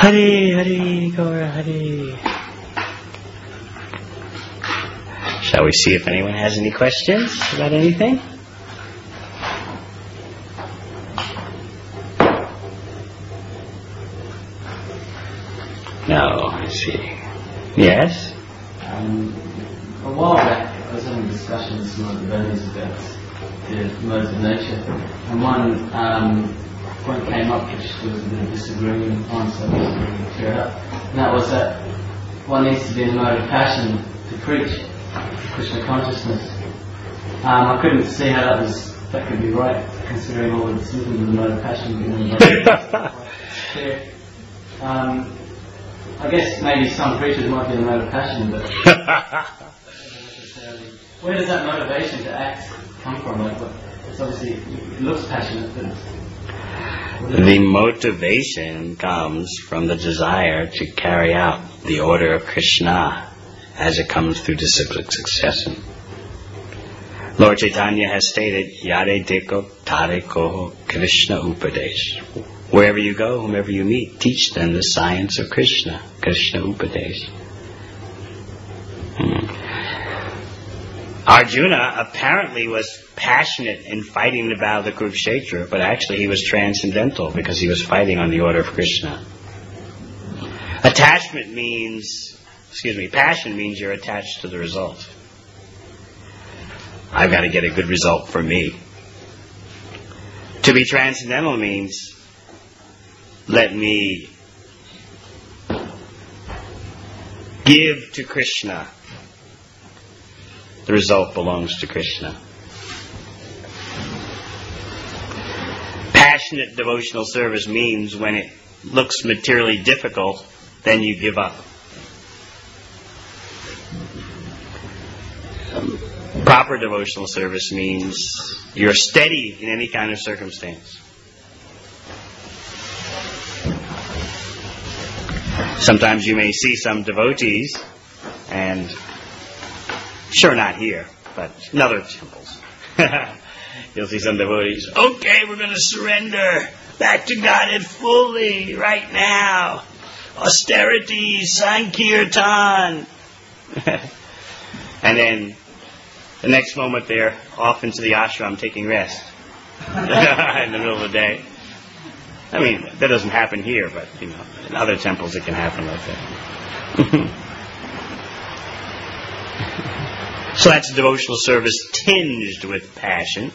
Hari Hari Gaura Hari. Shall we see if anyone has any questions about anything? No, I see. Yes? A while back, I was having discussions with some of the devotees about the modes of nature, and one point came up which there was a bit of disagreement on, so I was going to clear it up. And that was that one needs to be in a mode of passion to preach Krishna consciousness. I couldn't see how that could be right, considering all the symptoms of the mode of passion being in the mode. I guess maybe some preachers might be in a mode of passion, but where does that motivation to act come from? Like, it's obviously, it looks passionate, but the motivation comes from the desire to carry out the order of Krishna as it comes through disciplic succession. Lord Chaitanya has stated, Yare Deko Tare Koho Krishna Upadesh. Wherever you go, whomever you meet, teach them the science of Krishna, Krishna Upadesh. Arjuna apparently was passionate in fighting the battle of Kurukshetra, but actually he was transcendental because he was fighting on the order of Krishna. Passion means you're attached to the result. I've got to get a good result for me. To be transcendental means, let me give to Krishna. The result belongs to Krishna. Passionate devotional service means when it looks materially difficult, then you give up. Proper devotional service means you're steady in any kind of circumstance. Sometimes you may see some devotees, and sure not here, but in other temples. You'll see some devotees, okay, we're going to surrender back to Godhead fully right now. Austerity, Sankirtan. And then the next moment they're off into the ashram taking rest in the middle of the day. I mean, that doesn't happen here, but, in other temples it can happen like that. So that's devotional service tinged with passion.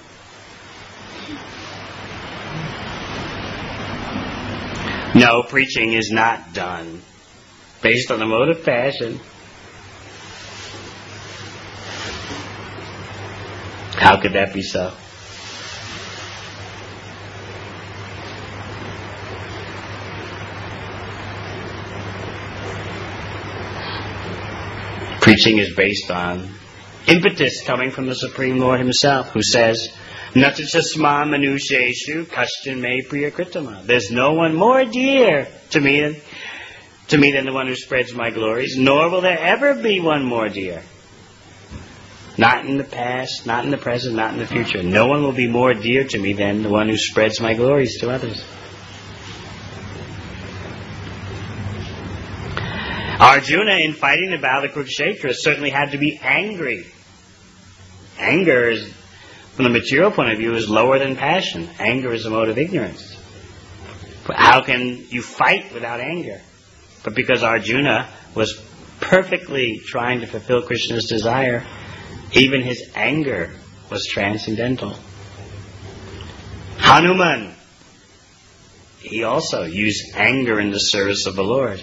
No, preaching is not done based on the mode of passion. How could that be so? Preaching is based on impetus coming from the Supreme Lord Himself, who says, Natachasma manusheshu kashchan me priyakritama. There's no one more dear to me than the one who spreads my glories, nor will there ever be one more dear. Not in the past, not in the present, not in the future. No one will be more dear to me than the one who spreads my glories to others. Arjuna, in fighting the battle of Kurukshetra, certainly had to be angry. Anger, from the material point of view, is lower than passion. Anger is a mode of ignorance. But how can you fight without anger? But because Arjuna was perfectly trying to fulfill Krishna's desire, even his anger was transcendental. Hanuman, he also used anger in the service of the Lord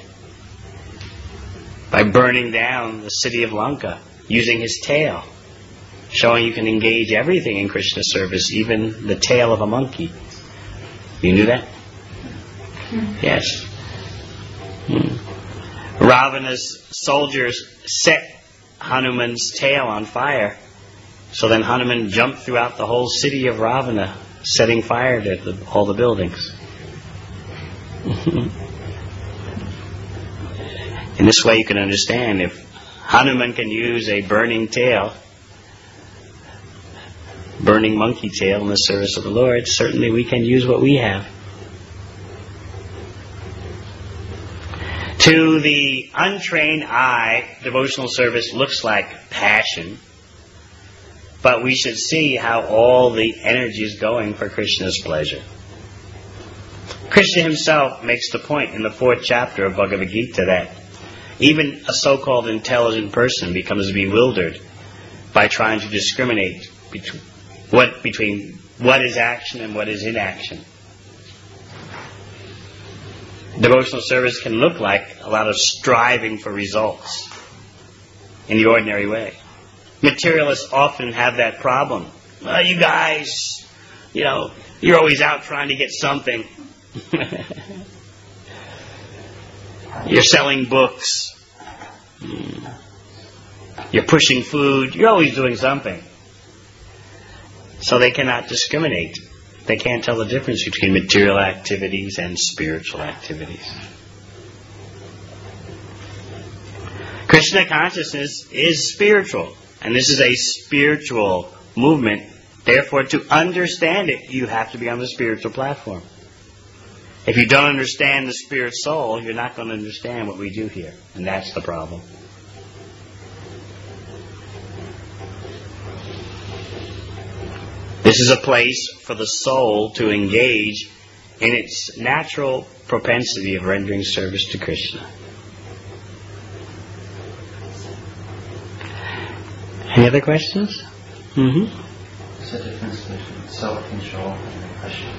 by burning down the city of Lanka, using his tail, showing you can engage everything in Krishna's service, even the tail of a monkey. You knew that? Yes. Ravana's soldiers set Hanuman's tail on fire. So then Hanuman jumped throughout the whole city of Ravana, setting fire to all the buildings. In this way you can understand, if Hanuman can use a burning tail, burning monkey tail in the service of the Lord, certainly we can use what we have. To the untrained eye, devotional service looks like passion, but we should see how all the energy is going for Krishna's pleasure. Krishna himself makes the point in the 4th chapter of Bhagavad Gita that even a so-called intelligent person becomes bewildered by trying to discriminate between what is action and what is inaction. Devotional service can look like a lot of striving for results in the ordinary way. Materialists often have that problem. Well, you guys, you're always out trying to get something. You're selling books. You're pushing food. You're always doing something. So they cannot discriminate. They can't tell the difference between material activities and spiritual activities. Krishna consciousness is spiritual, and this is a spiritual movement. Therefore, to understand it, you have to be on the spiritual platform. If you don't understand the spirit soul, you're not going to understand what we do here, and that's the problem. This is a place for the soul to engage in its natural propensity of rendering service to Krishna. Any other questions? What's the difference between self-control and repression?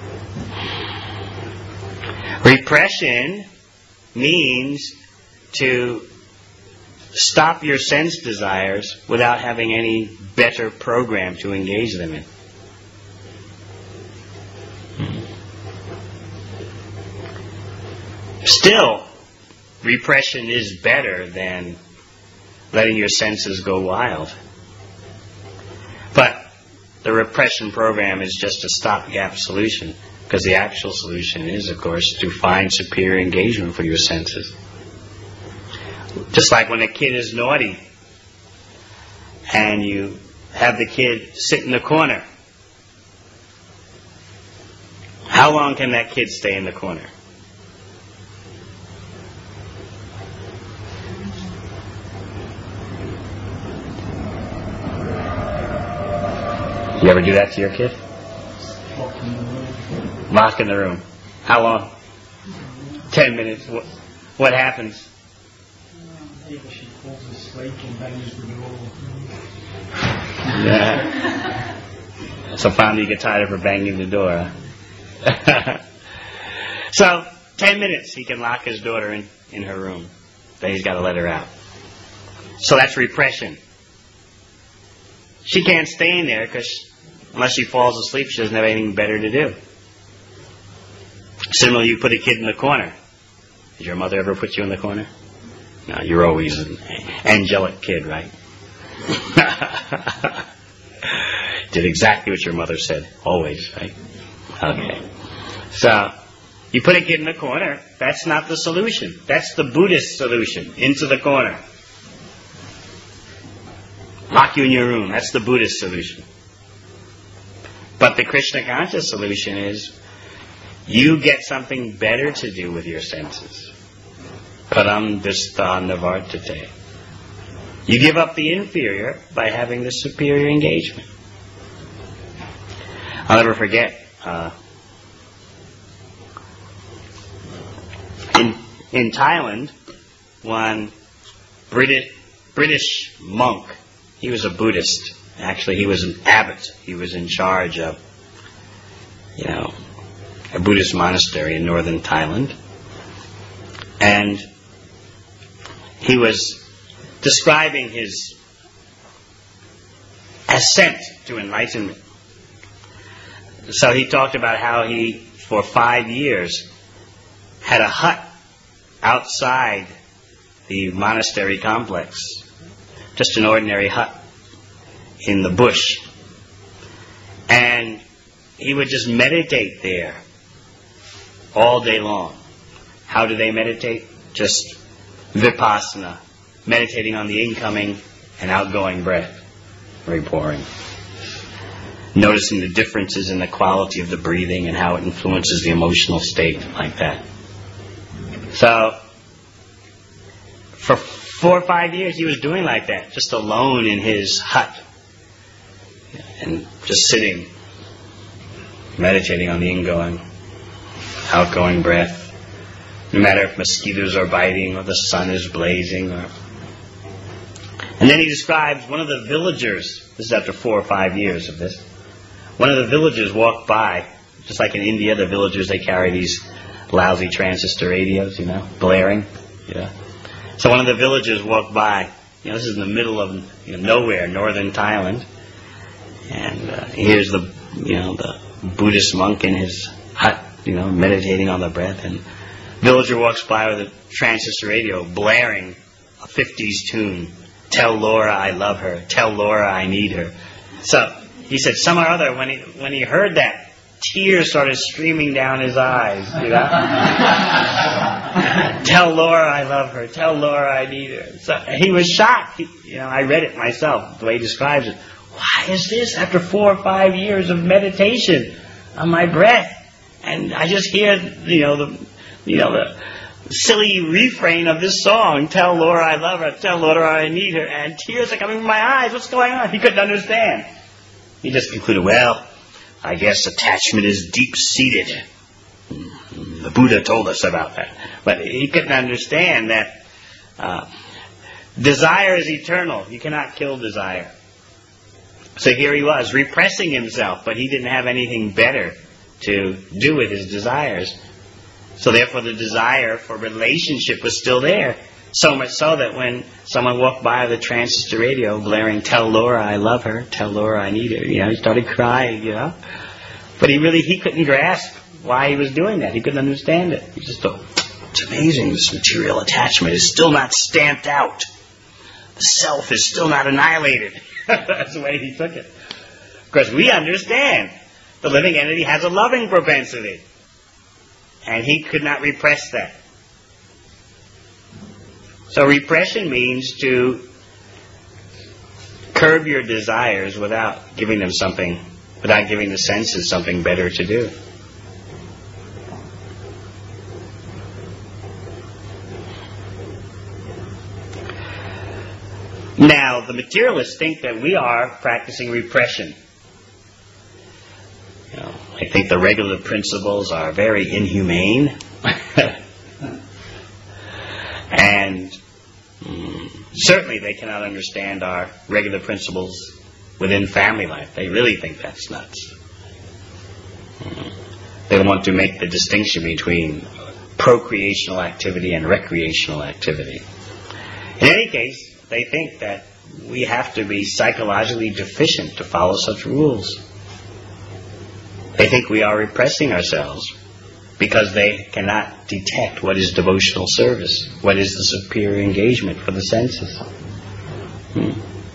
Repression means to stop your sense desires without having any better program to engage them in. Still, repression is better than letting your senses go wild. But the repression program is just a stopgap solution, because the actual solution is, of course, to find superior engagement for your senses. Just like when a kid is naughty and you have the kid sit in the corner. How long can that kid stay in the corner? You ever do that to your kid? Lock in the room. How long? 10 minutes. What happens? Maybe she falls asleep and bangs the door. Yeah. So finally you get tired of her banging the door. Huh? So, 10 minutes he can lock his daughter in her room. Then he's got to let her out. So that's repression. She can't stay in there because unless she falls asleep, she doesn't have anything better to do. Similarly, you put a kid in the corner. Did your mother ever put you in the corner? No, you're always an angelic kid, right? Did exactly what your mother said. Always, right? Okay. So, you put a kid in the corner. That's not the solution. That's the Buddhist solution. Into the corner. Lock you in your room. That's the Buddhist solution. But the Krishna conscious solution is you get something better to do with your senses. Param dista navartate. You give up the inferior by having the superior engagement. I'll never forget, in Thailand, one British monk, he was a Buddhist. Actually, he was an abbot. He was in charge of, a Buddhist monastery in northern Thailand. And he was describing his ascent to enlightenment. So he talked about how he, for 5 years, had a hut outside the monastery complex. Just an ordinary hut in the bush. And he would just meditate there all day long. How do they meditate? Just vipassana, meditating on the incoming and outgoing breath. Very boring. Noticing the differences in the quality of the breathing and how it influences the emotional state, like that. So, For 4 or 5 years he was doing like that, just alone in his hut. And just sitting, meditating on the ingoing, outgoing breath. No matter if mosquitoes are biting or the sun is blazing. And then he describes one of the villagers, this is after 4 or 5 years of this, one of the villagers walked by, just like in India, the villagers, they carry these lousy transistor radios, blaring. So one of the villagers walked by. This is in the middle of nowhere, northern Thailand. And here's the Buddhist monk in his hut, meditating on the breath. And villager walks by with a transistor radio blaring a 50s tune. Tell Laura I love her. Tell Laura I need her. So he said some or other, when he heard that, tears started streaming down his eyes. Tell Laura I love her. Tell Laura I need her. So he was shocked. I read it myself, the way he describes it. Why is this after 4 or 5 years of meditation on my breath? And I just hear, the silly refrain of this song, tell Laura I love her, tell Laura I need her, and tears are coming from my eyes. What's going on? He couldn't understand. He just concluded, well, I guess attachment is deep-seated. The Buddha told us about that. But he couldn't understand that desire is eternal. You cannot kill desire. So here he was, repressing himself, but he didn't have anything better to do with his desires. So therefore the desire for relationship was still there. So much so that when someone walked by with a transistor radio blaring, tell Laura I love her, tell Laura I need her, he started crying, But he couldn't grasp why he was doing that. He couldn't understand it. He just thought, it's amazing, this material attachment is still not stamped out. The self is still not annihilated. That's the way he took it. Of course, we understand the living entity has a loving propensity. And he could not repress that. So repression means to curb your desires without giving the senses something better to do. Now, the materialists think that we are practicing repression. I think the regulative principles are very inhumane. And certainly they cannot understand our regular principles within family life. They really think that's nuts. They want to make the distinction between procreational activity and recreational activity. In any case, they think that we have to be psychologically deficient to follow such rules. They think we are repressing ourselves because they cannot detect what is devotional service, what is the superior engagement for the senses. Do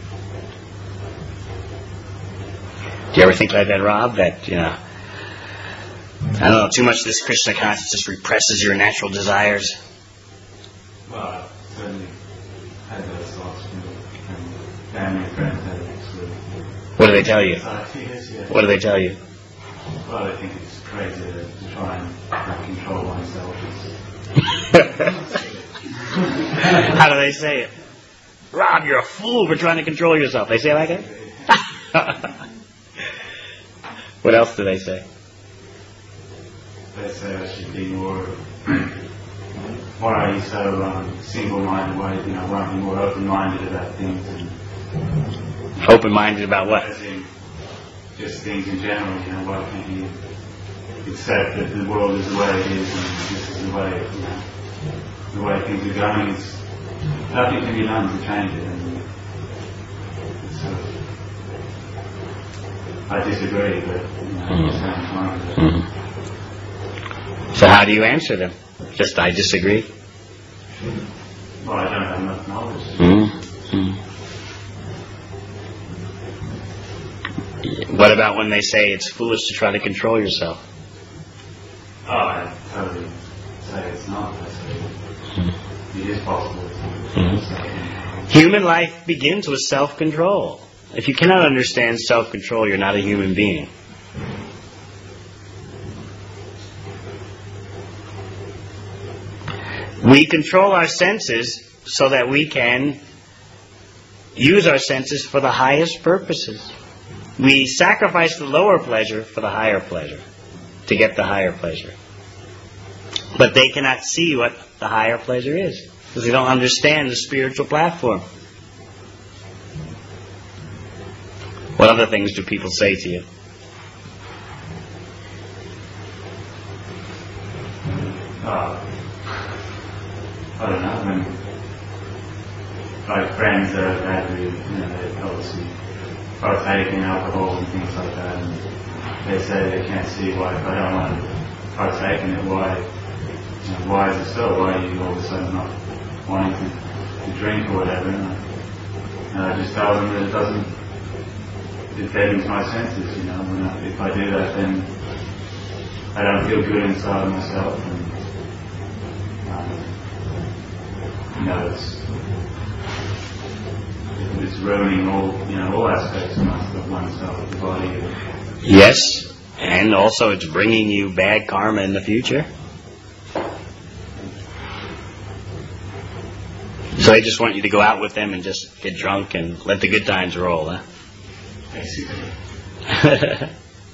you ever think like that, Rob? That, I don't know, too much of this Krishna consciousness just represses your natural desires? Well, I certainly had those thoughts from family and friends. What do they tell you? Ideas, yeah. What do they tell you? Well, I think it's crazy to try and control oneself. How do they say it? Rob, you're a fool for trying to control yourself. They say it like that? What else do they say? They say I should be more. Why are you so single-minded? Why aren't you more open-minded about things? And open-minded about what? As in, just things in general. Why can't you accept that the world is the way it is, and this is the way things are going? Nothing can be done to change it. And I disagree, but at the same time. So how do you answer them? Just, I disagree? Well, I don't have enough knowledge. What about when they say it's foolish to try to control yourself? Oh, I totally say it's not. It is possible. Human life begins with self-control. If you cannot understand self-control, you're not a human being. We control our senses so that we can use our senses for the highest purposes. We sacrifice the lower pleasure for the higher pleasure, to get the higher pleasure. But they cannot see what the higher pleasure is, because they don't understand the spiritual platform. What other things do people say to you? I don't know. I mean, like friends that have had who, they obviously partake in alcohol and things like that, and they say they can't see why if I don't want to partake in it, why is it so? Why are you all of a sudden not wanting to drink or whatever? And I just tell them that it doesn't, it deadens my senses, if I do that, then I don't feel good inside of myself, and it's ruining all aspects of oneself, the body. Yes, and also it's bringing you bad karma in the future. So they just want you to go out with them and just get drunk and let the good times roll, huh? Basically.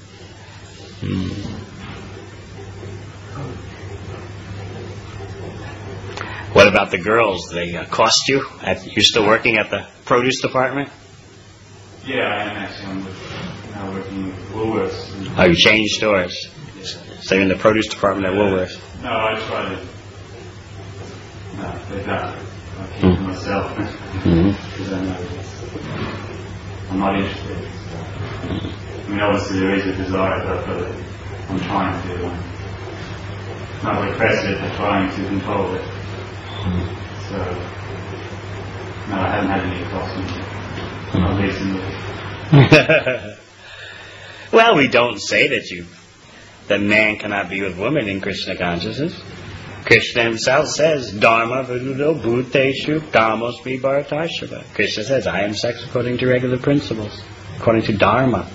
What about the girls? They cost you? You're still working at the produce department? Yeah, I am actually. I'm now working at Woolworths. Oh, you changed stores. So you're in the produce department at Woolworths. No, I try to. No, they don't. I keep it myself. Because I know I'm not interested. So. I mean, obviously there is a desire, but I'm trying to. Not repress it, but trying to control it. So, no, I haven't had any costs not recently. Well, we don't say that man cannot be with woman in Krishna consciousness. Krishna himself says, Dharma vidudo bhuteshu kamosmi bharatashava. Krishna says, I am sex according to regular principles, according to Dharma.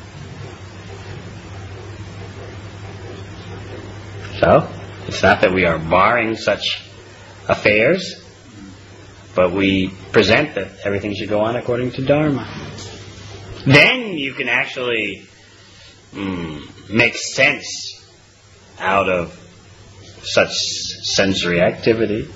So, it's not that we are barring such affairs, but we present that everything should go on according to Dharma. Then you can actually make sense out of such sensory activity.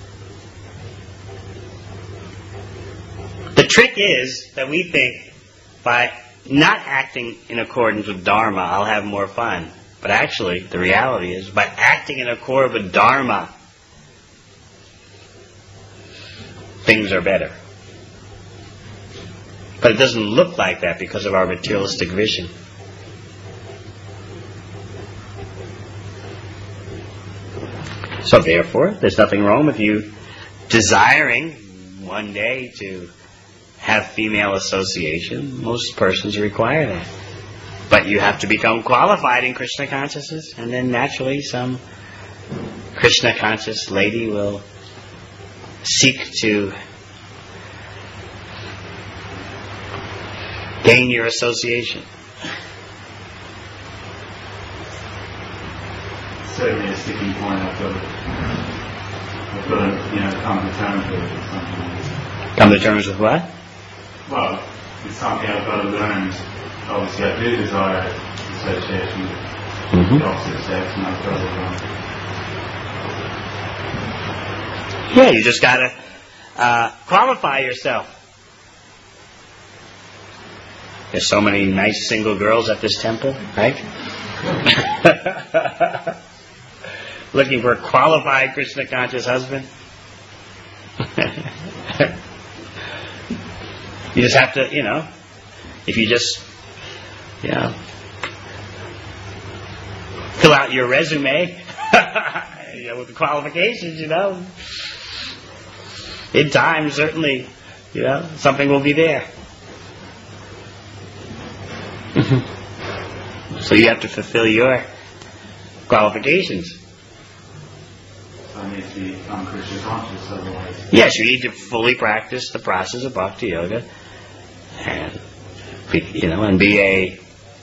The trick is that we think by not acting in accordance with Dharma, I'll have more fun. But actually, the reality is, by acting in accord with Dharma, things are better. But it doesn't look like that because of our materialistic vision. So therefore, there's nothing wrong with you desiring one day to have female association. Most persons require that. But you have to become qualified in Krishna consciousness, and then naturally some Krishna conscious lady will seek to gain your association. Certainly a sticking point. I've got to come to terms with it. Something. Come to terms with what? Well, it's something I've got to learn. Obviously, I do desire association with the opposite sex, and I've got to learn. Yeah, you just got to qualify yourself. There's so many nice single girls at this temple, right? Looking for a qualified Krishna conscious husband. You just have to, if you just, fill out your resume, with the qualifications, in time, certainly, something will be there. So you have to fulfill your qualifications. So I need to become Krishna conscious, otherwise. Yes, you need to fully practice the process of Bhakti Yoga, and be a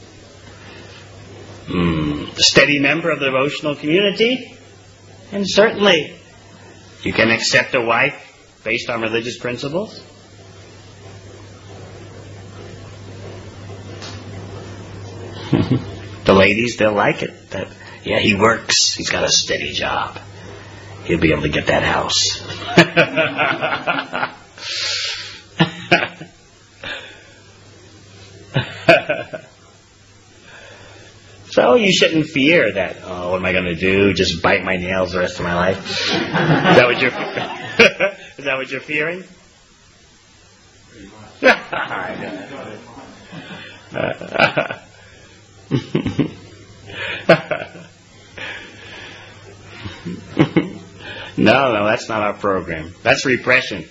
steady member of the devotional community. And certainly, you can accept a wife based on religious principles? The ladies, they'll like it. Yeah, he works. He's got a steady job. He'll be able to get that house. So you shouldn't fear that, oh, what am I going to do? Just bite my nails the rest of my life? Is that what you're fearing? No, that's not our program. That's repression.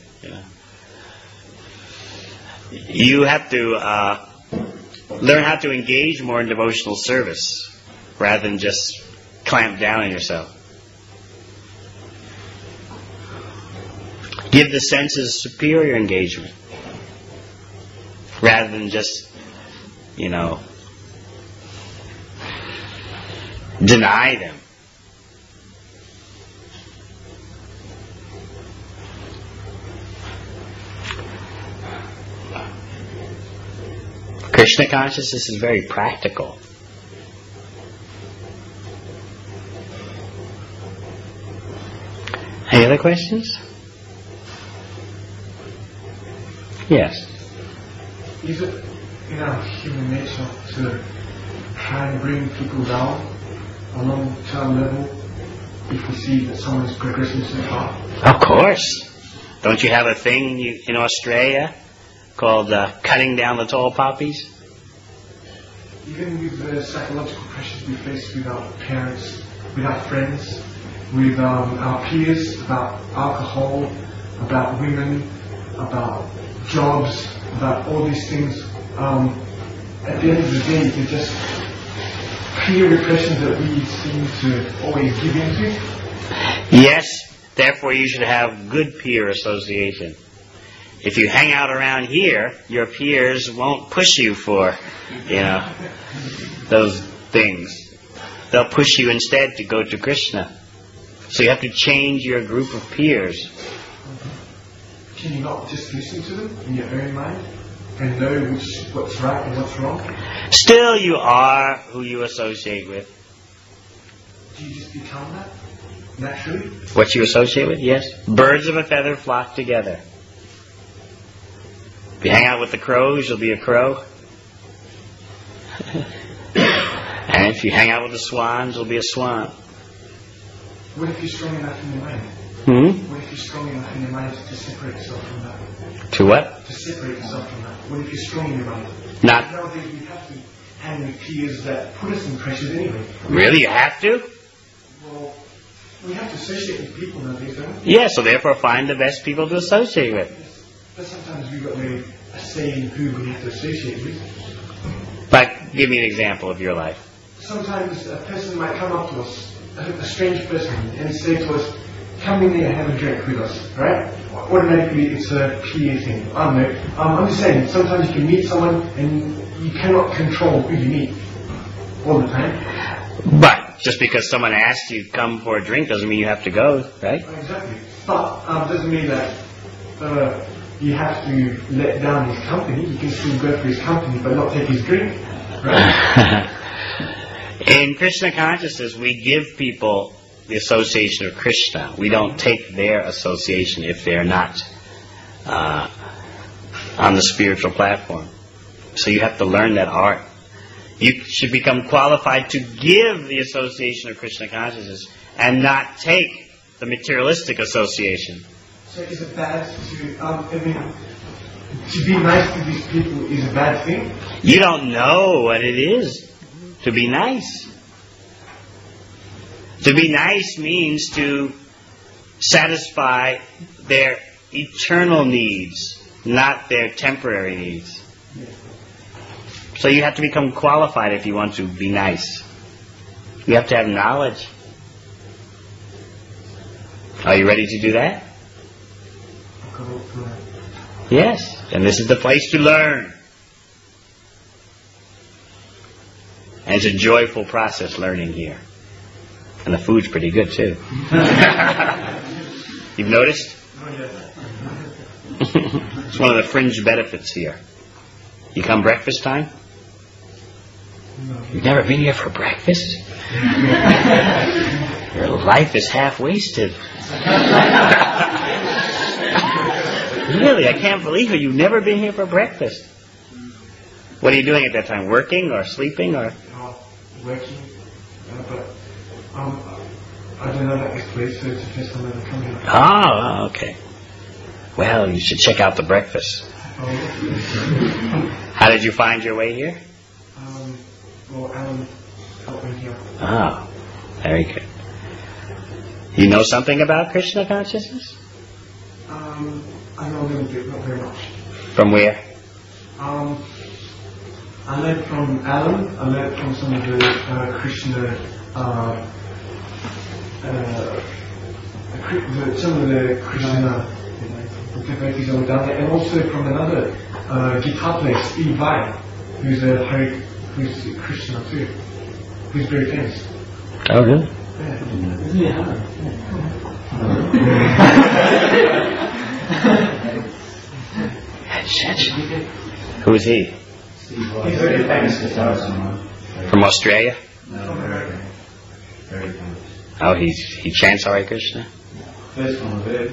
You have to learn how to engage more in devotional service rather than just clamp down on yourself. Give the senses superior engagement rather than just, deny them. Krishna consciousness is very practical. Any other questions? Yes. Is it in our human nature to try and bring people down a long-term level if we see that someone is progressing so far? Of course. Don't you have a thing in Australia called cutting down the tall poppies? Even with the psychological pressures we face with our parents, with our friends, with our peers, about alcohol, about women, about jobs, about all these things, at the end of the day, they're just peer repression that we seem to always give into. Yes, therefore you should have good peer association. If you hang out around here, your peers won't push you for, those things. They'll push you instead to go to Krishna. So you have to change your group of peers. Can you not just listen to them in your own mind and know what's right and what's wrong? Still, you are who you associate with. Do you just become that naturally? What you associate with, yes. Birds of a feather flock together. If you hang out with the crows, you'll be a crow. And if you hang out with the swans, you'll be a swan. What if you're strong enough in your mind? What if you're strong enough in your mind to separate yourself from that? To what? To separate yourself from that. What if you're strong in your mind? Not. Nowadays we have to hang with peers that put us in pressures anyway. Really? You have to? Well, we have to associate with people nowadays, don't we? Yeah, so therefore find the best people to associate with. But sometimes we've got no say in who we have to associate with. Like, give me an example of your life. Sometimes a person might come up to us, a strange person, and say to us, come in here and have a drink with us, right? Automatically it's a peer thing. I don't know. I'm just saying, sometimes you can meet someone and you cannot control who you meet all the time. But just because someone asks you to come for a drink doesn't mean you have to go, right? Exactly. But doesn't mean that you have to let down his company. You can still go for his company but not take his drink, right? In Krishna consciousness, we give people the association of Krishna. We don't take their association if they're not on the spiritual platform. So you have to learn that art. You should become qualified to give the association of Krishna consciousness and not take the materialistic association. So is it bad to be nice to these people is a bad thing? You don't know what it is to be nice. To be nice means to satisfy their eternal needs, not their temporary needs. So you have to become qualified if you want to be nice. You have to have knowledge. Are you ready to do that? Yes. And this is the place to learn. And it's a joyful process learning here. And the food's pretty good too. You've noticed? Oh, yes. It's one of the fringe benefits here. You come breakfast time? No. You've never been here for breakfast? Your life is half wasted. Really, I can't believe it. You've never been here for breakfast. What are you doing at that time? Working or sleeping or? Working. But I don't know that this place, so it's the first time I've ever come here. Oh, okay. Well, you should check out the breakfast. How did you find your way here? Well, Alan helped me here. Oh, very good. You know something about Krishna consciousness? I know a little bit, not very much. From where? I learned from Alan. I learned from some of the Krishna, some of the Krishna devotees that were down there, and also from another guitar player, Steve Vai, who's Krishna too, who's very famous. Oh, really? Yeah. Who is he? He's very famous guitarist. From Australia? From America. Very famous. Oh, he chants Hare Krishna? First one I've heard.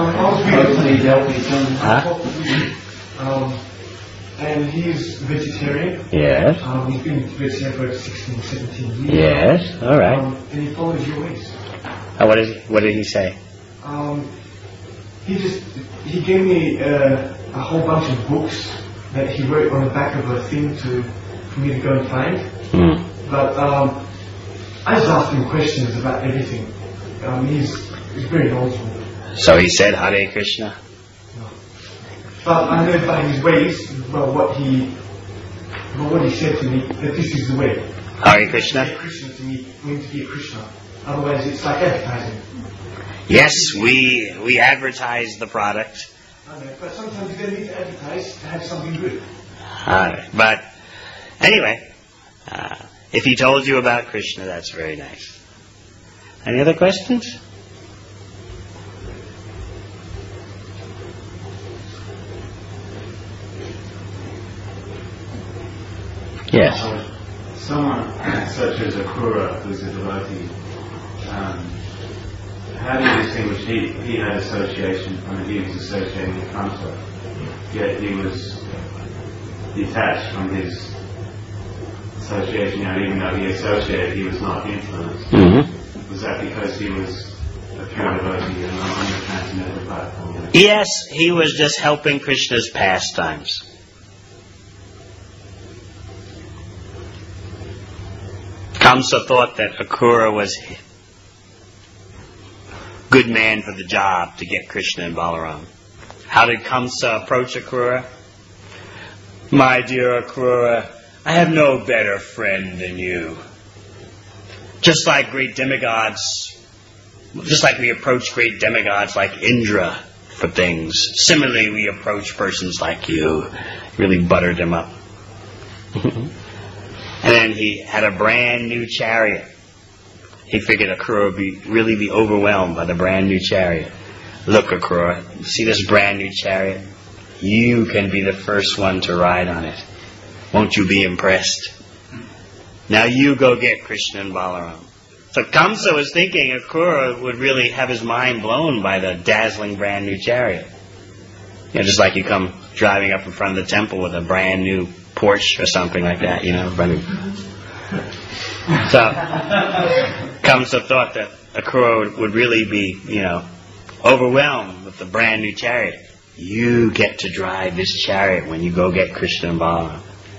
And he's vegetarian. Yes. He's been vegetarian for 16, 17 years. Yes, all right. And he follows your ways. Oh, what did he say? He gave me a whole bunch of books that he wrote on the back of a thing for me to go and find. But I just asked him questions about everything. He's very knowledgeable. So he said Hare Krishna? No. But I know by his ways, what he said to me, that this is the way. Hare Krishna? Krishna to me, for him to be a Krishna. Otherwise it's like advertising. Yes, we advertise the product. I know, but sometimes you don't need to advertise to have something good. But anyway, if he told you about Krishna, that's very nice. Any other questions? Yes. Someone such as Akrura, who's a devotee, how do you distinguish he had association, he was associating with Kamsa, yet he was detached from his association, even though he associated, he was not influenced. Mm-hmm. Was that because he was a pure devotee and on the transcendental platform? Yes, he was just helping Krishna's pastimes. Kamsa thought that Akrura was a good man for the job to get Krishna and Balaram. How did Kamsa approach Akrura? My dear Akrura, I have no better friend than you. Just like great demigods, just like we approach great demigods like Indra for things, similarly we approach persons like you. Really buttered him up. And then he had a brand new chariot. He figured Akrura would really be overwhelmed by the brand new chariot. Look, Akrura, see this brand new chariot? You can be the first one to ride on it. Won't you be impressed? Now you go get Krishna and Balaram. So Kamsa was thinking Akrura would really have his mind blown by the dazzling brand new chariot. Just like you come driving up in front of the temple with a brand new Porsche or something like that, So Kamsa thought that Akrura would really be, overwhelmed with the brand new chariot. You get to drive this chariot when you go get Krishna and Balaram.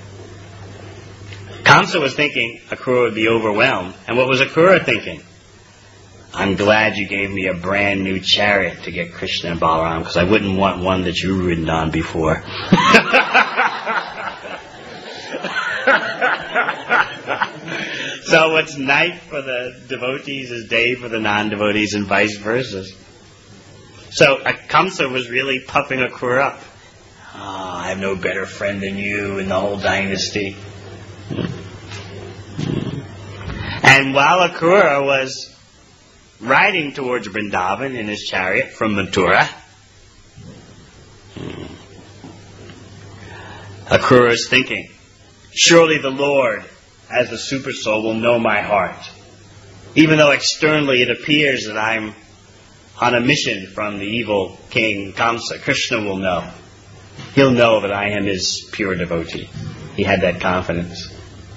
Kamsa was thinking Akrura would be overwhelmed. And what was Akrura thinking? I'm glad you gave me a brand new chariot to get Krishna and Balaram, because I wouldn't want one that you've ridden on before. So what's night for the devotees is day for the non-devotees and vice versa. So Kamsa was really puffing Akrura up. I have no better friend than you in the whole dynasty. And while Akrura was riding towards Vrindavan in his chariot from Mathura, Akrura is thinking, surely the Lord, as the super soul, will know my heart. Even though externally it appears that I'm on a mission from the evil king Kamsa, Krishna will know. He'll know that I am his pure devotee. He had that confidence.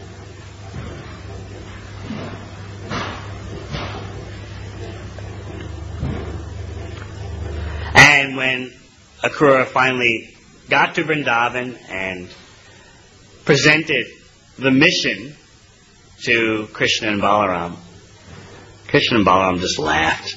And when Akrura finally got to Vrindavan and presented the mission to Krishna and Balaram, Krishna and Balaram just laughed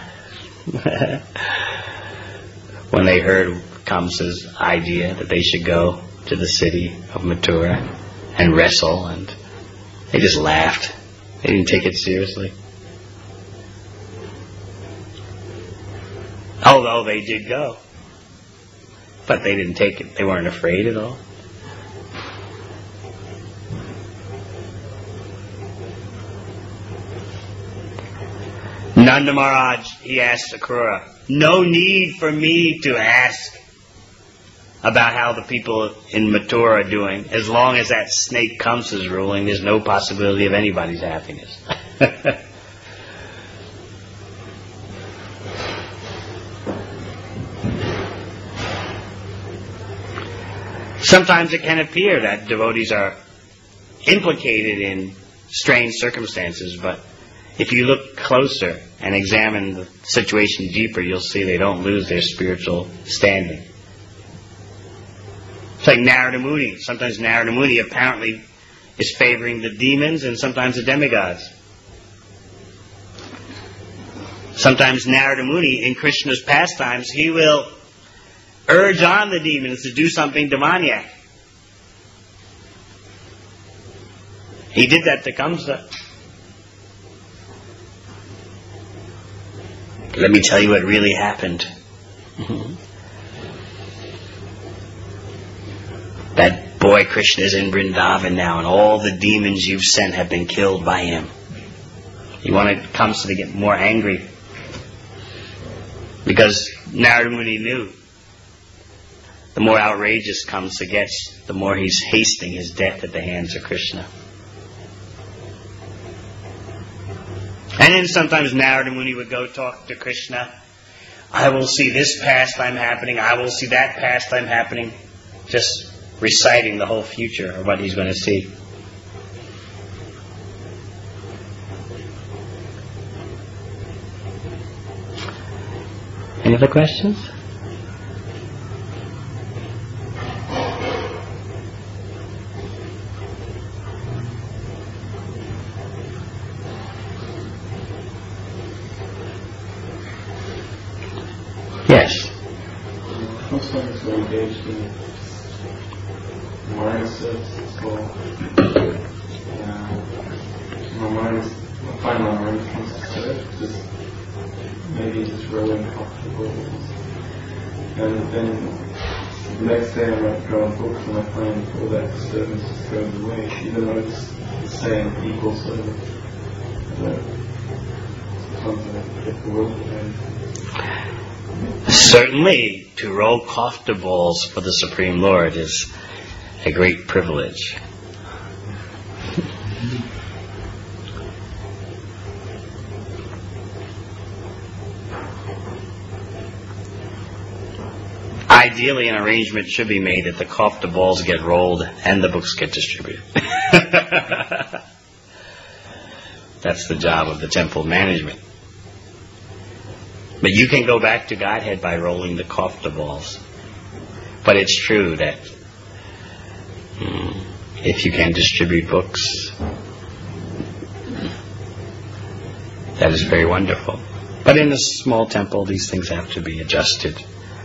when they heard Kamsa's idea that they should go to the city of Mathura and wrestle, and they just laughed. They didn't take it seriously. Although they did go. But they didn't take it. They weren't afraid at all. Nanda Maharaj, he asked Akrura, no need for me to ask about how the people in Mathura are doing. As long as that snake Kamsa is ruling, there's no possibility of anybody's happiness. Sometimes it can appear that devotees are implicated in strange circumstances, but if you look closer and examine the situation deeper, you'll see they don't lose their spiritual standing. It's like Narada Muni. Sometimes Narada Muni apparently is favoring the demons and sometimes the demigods. Sometimes Narada Muni, in Krishna's pastimes, he will urge on the demons to do something demoniac. He did that to Kamsa. Let me tell you what really happened. That boy Krishna is in Vrindavan now, and all the demons you've sent have been killed by him. He wanted Kamsa to get more angry, because Narada Muni knew the more outrageous Kamsa gets, the more he's hasting his death at the hands of Krishna. And then sometimes Narada Muni would go talk to Krishna. I will see this pastime happening, I will see that pastime happening. Just reciting the whole future of what he's going to see. Any other questions? Yes. Most times we're engaged in mindsets, so my mind, I find my mind comes to sit, just maybe just really uncomfortable. And then the next day I might go and focus on my plan, all that disturbance just goes away, even though it's the same equal sort of something I get the world behind. Certainly, to roll kofta balls for the Supreme Lord is a great privilege. Ideally, an arrangement should be made that the kofta balls get rolled and the books get distributed. That's the job of the temple management. But you can go back to Godhead by rolling the kofta balls. But it's true that if you can distribute books, that is very wonderful. But in a small temple, these things have to be adjusted.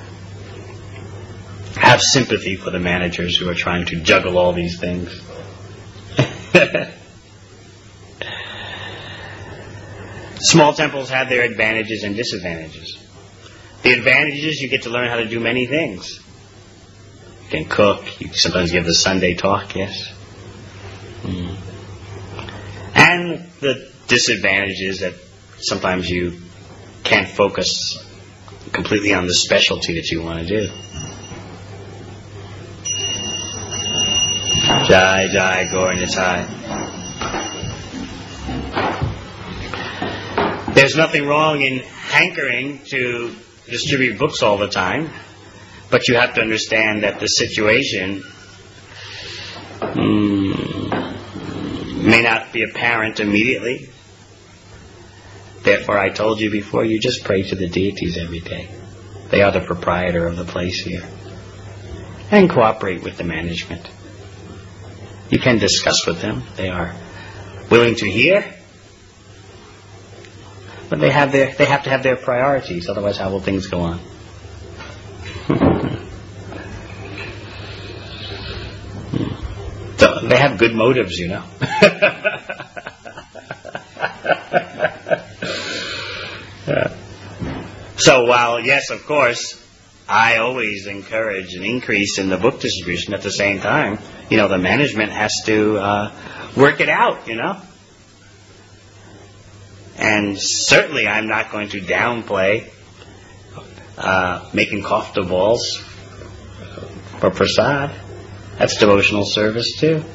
Have sympathy for the managers who are trying to juggle all these things. Small temples have their advantages and disadvantages. The advantages, you get to learn how to do many things. You can cook, you sometimes give the Sunday talk, yes. And the disadvantage is that sometimes you can't focus completely on the specialty that you want to do. Jai Jai Gaur Nitai. There's nothing wrong in hankering to distribute books all the time, but you have to understand that the situation may not be apparent immediately. Therefore, I told you before, you just pray to the deities every day. They are the proprietor of the place here. And cooperate with the management. You can discuss with them. They are willing to hear. But they have to have their priorities, otherwise how will things go on? So they have good motives, you know. So while, yes, of course, I always encourage an increase in the book distribution, at the same time, you know, the management has to work it out, you know. And certainly I'm not going to downplay making kofta balls for prasad. That's devotional service too.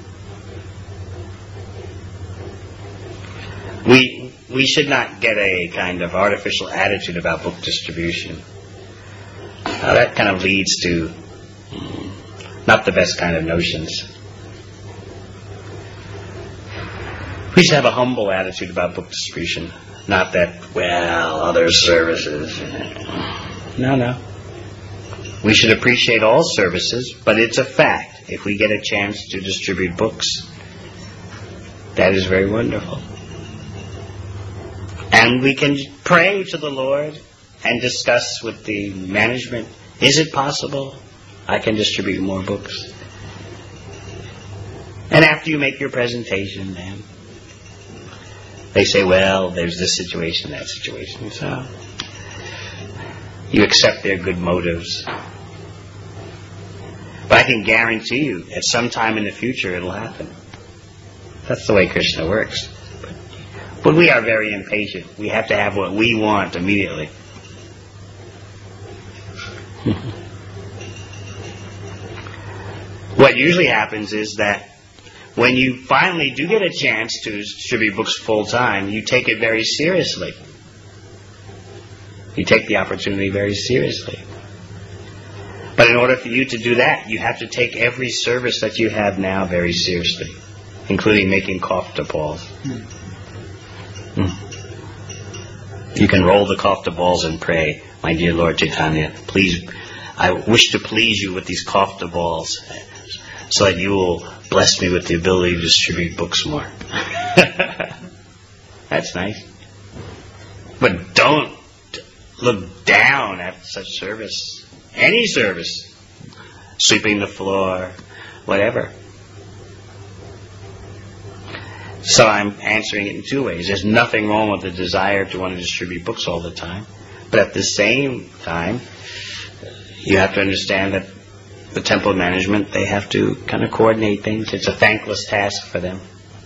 We should not get a kind of artificial attitude about book distribution. That kind of leads to not the best kind of notions. We should have a humble attitude about book distribution. Not that, well, other services. No. We should appreciate all services, but it's a fact. If we get a chance to distribute books, that is very wonderful. And we can pray to the Lord and discuss with the management, is it possible I can distribute more books? And after you make your presentation, then they say, well, there's this situation, that situation. So you accept their good motives. But I can guarantee you, at some time in the future, it'll happen. That's the way Krishna works. But we are very impatient. We have to have what we want immediately. What usually happens is that when you finally do get a chance to distribute books full time, you take it very seriously. You take the opportunity very seriously. But in order for you to do that, you have to take every service that you have now very seriously, including making kofta balls. You can roll the kofta balls and pray, my dear Lord Chaitanya, please, I wish to please you with these kofta balls so that you will bless me with the ability to distribute books more. That's nice. But don't look down at such service. Any service. Sweeping the floor, whatever. So I'm answering it in two ways. There's nothing wrong with the desire to want to distribute books all the time. But at the same time, you have to understand that the temple management, they have to kind of coordinate things. It's a thankless task for them.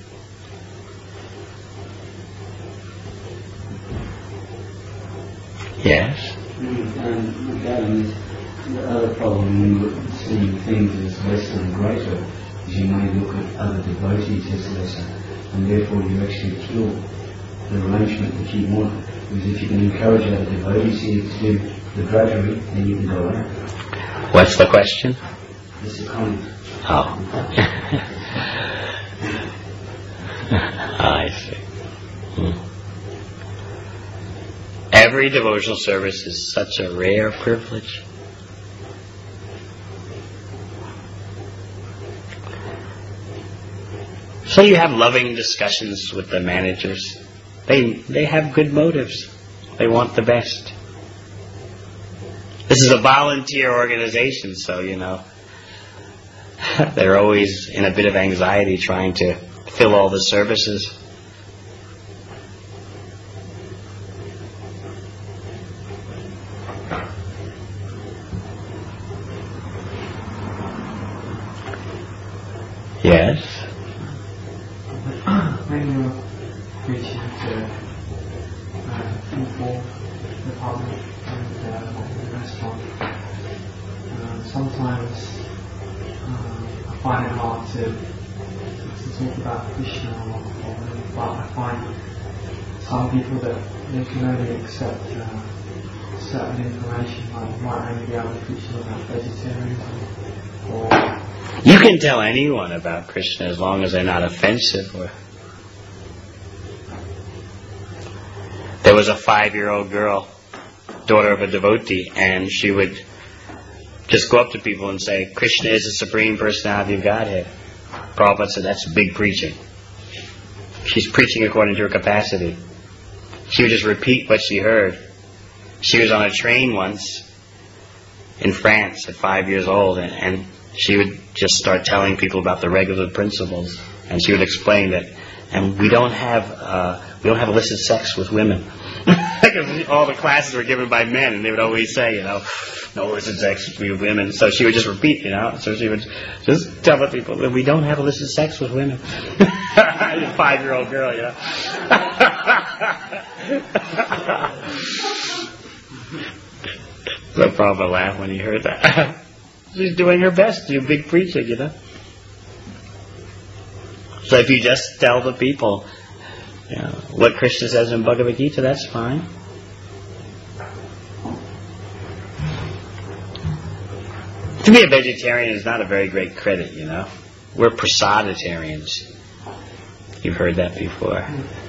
Yes? And the other problem with seeing things as lesser and greater is you may look at other devotees as lesser, and therefore you actually kill the arrangement that you want. Because if you can encourage other devotees here to do the drudgery, then you can go around. What's the question? It's a comment. Oh. I see. Every devotional service is such a rare privilege. So you have loving discussions with the managers. They have good motives. They want the best. This is a volunteer organization, so, you know, they're always in a bit of anxiety trying to fill all the services. Yes? When you're reaching to people, the public, and the restaurant, sometimes a find it hard to talk about Krishna but I find some people that they can only accept certain information, like might only be able to Krishna about vegetarianism or... You can tell anyone about Krishna as long as they're not offensive. There was a 5-year-old girl, daughter of a devotee, and she would just go up to people and say, Krishna is the Supreme Personality of Godhead. Prabhupada said, that's big preaching. She's preaching according to her capacity. She would just repeat what she heard. She was on a train once in France at 5 years old, and she would just start telling people about the regular principles, and she would explain that, and we don't have illicit sex with women. Because all the classes were given by men, and they would always say, no illicit sex with women. So she would just repeat, So she would just tell the people that we don't have illicit sex with women. A 5-year-old girl, So Prabhupada laughed when he heard that. She's doing her best to do big preaching, So if you just tell the people what Krishna says in Bhagavad Gita, that's fine. To be a vegetarian is not a very great credit, We're prasaditarians. You've heard that before.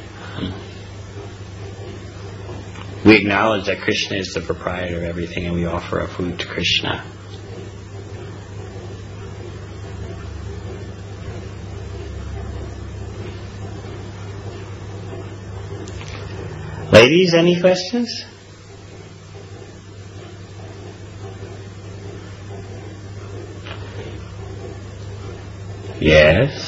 We acknowledge that Krishna is the proprietor of everything, and we offer our food to Krishna. Ladies, any questions? Yes.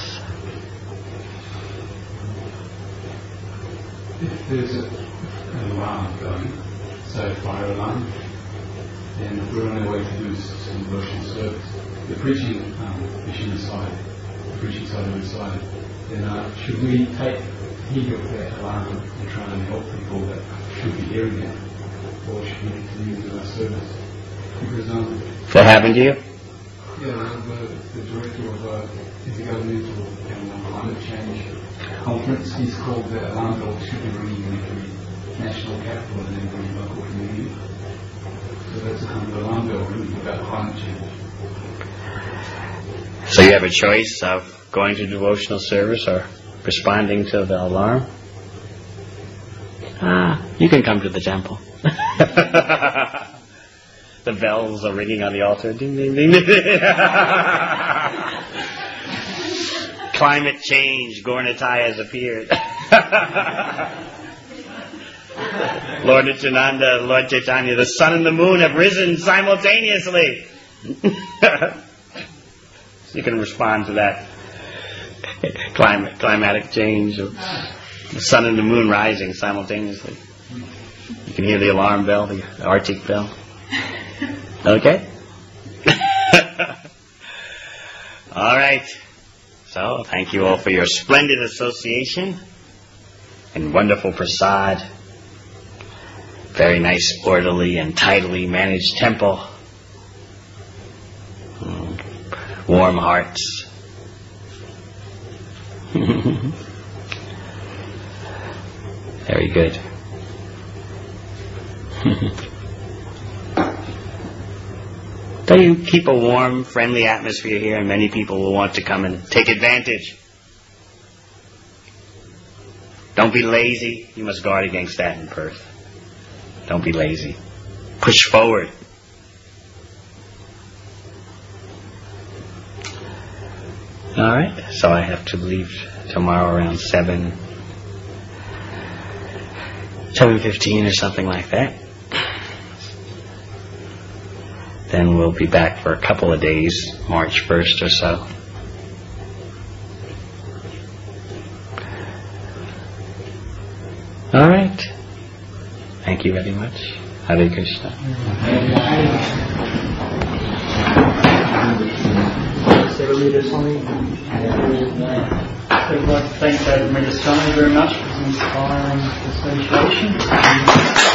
If there's an alarm going, say a fire alarm, and we're on our way to do some devotional service, the preaching machine aside, the preaching side of the side, then should we take heed of that alarm and try and help people that should be hearing it, or should we continue with our service? Because that happened to you? Yeah, the director of Intergovernmental and Climate Change Conference, he's called the alarm bell should be ringing in every national capital and every local community. So that's a kind of alarm bell ringing about climate change. So you have a choice of going to devotional service or responding to the alarm? You can come to the temple. The bells are ringing on the altar. Ding, ding, ding, ding. Climate change. Gaur-Nitai has appeared. Lord Nityananda, Lord Chaitanya, the sun and the moon have risen simultaneously. You can respond to that. Climatic change of the sun and the moon rising simultaneously. You can hear the alarm bell, the Arctic bell. Okay? All right. So, thank you all for your splendid association and wonderful prasad. Very nice, orderly, and tidily managed temple. Warm hearts. Very good. So you keep a warm, friendly atmosphere here, and many people will want to come and take advantage. Don't be lazy. You must guard against that in Perth. Don't be lazy. Push forward. All right. So I have to leave tomorrow around 7:15 or something like that. Then we'll be back for a couple of days, March 1st or so. All right. Thank you very much. Hare Krishna. I'd like to thank David Megasoni very much for his inspiring association.